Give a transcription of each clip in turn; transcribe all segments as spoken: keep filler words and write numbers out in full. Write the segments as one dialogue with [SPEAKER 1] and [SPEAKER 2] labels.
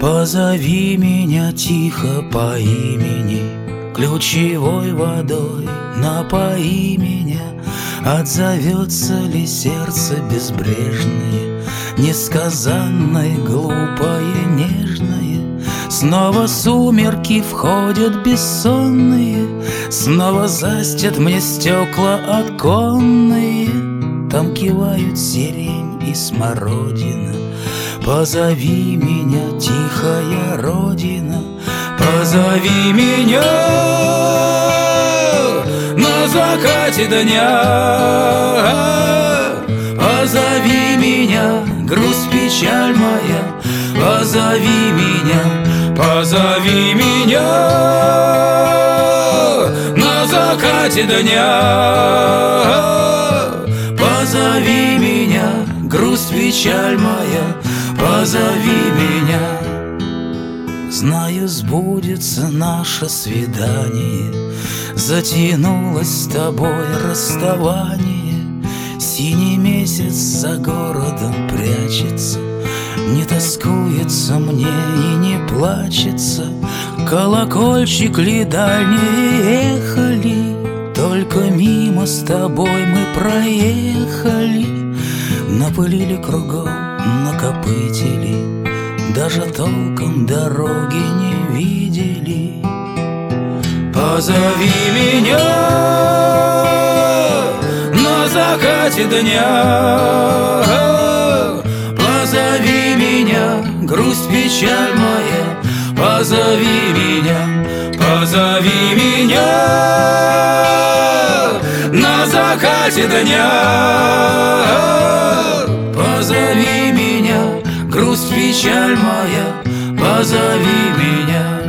[SPEAKER 1] Позови меня тихо по имени, ключевой водой напои меня. Отзовется ли сердце безбрежное, несказанное, глупое, нежное? Снова сумерки входят бессонные, снова застят мне стекла оконные. Там кивают сирень и смородина. Позови меня, тихая родина, позови меня на закате дня. Позови меня, грусть, печаль моя, позови меня, позови меня на закате дня. Позови меня, грусть, печаль моя, позови меня. Знаю, сбудется наше свидание, затянулось с тобой расставание. Синий месяц за городом прячется, не тоскуется мне и не плачется. Колокольчик ли дальние ехали, только мимо с тобой мы проехали. Напылили кругом, накопытили, даже толком дороги не видели. Позови меня на закате дня. Позови меня, грусть, печаль моя, позови меня, позови меня на закате дня. Позови меня, грусть, печаль моя, позови меня.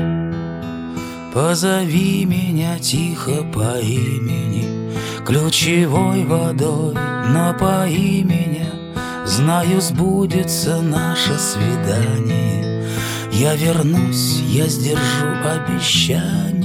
[SPEAKER 1] Позови меня тихо по имени, ключевой водой напои меня. Знаю, сбудется наше свидание, я вернусь, я сдержу обещание.